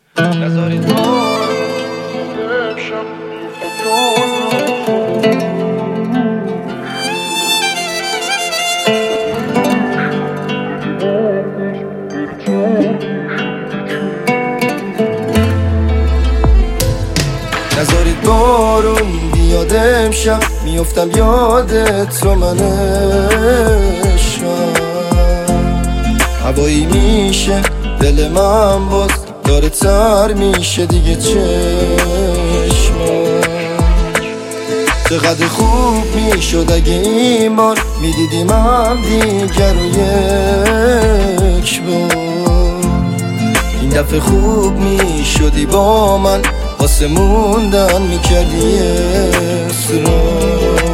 نذارید نذارید بارون بیاد امشب، میفتم یادت رو من عشقم. هوایی میشه دل من باز داره تر میشه دیگه چشمم. چقدر خوب میشد اگه این بار میدیدیم هم دیگر رو یک بار. این دفعه خوب میشدی با من، واسه موندن میکردی اصرار.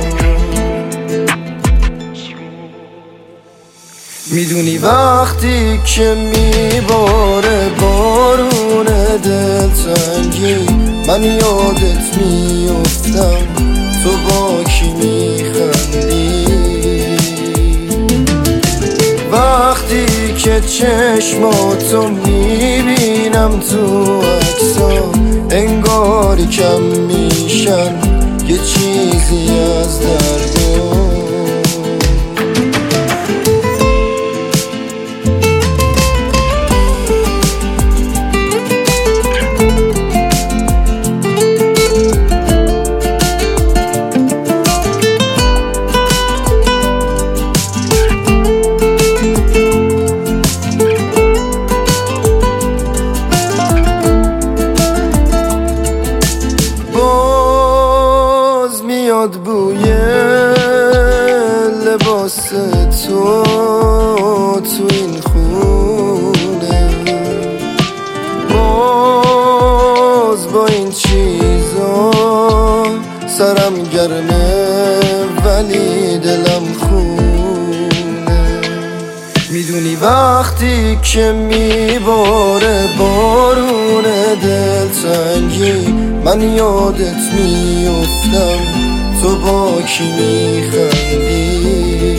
میدونی وقتی که میباره بارون دلتنگی، من یادت میفتم تو با کی میخندی. وقتی که چشماتو میبینم تو عکسا، انگاری کم میشن یه چیزی از درد. بوی لباس تو این خونه، باز با این چیزا سرم گرمه ولی دلم خونه. میدونی وقتی که میباره بارون دلتنگی، من یادت میفتم تو با کی میخندی.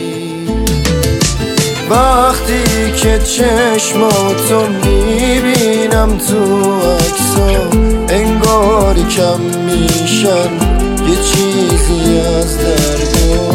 وقتی که چشماتو میبینم تو عکسا، انگاری کم میشن یه چیزی از درد.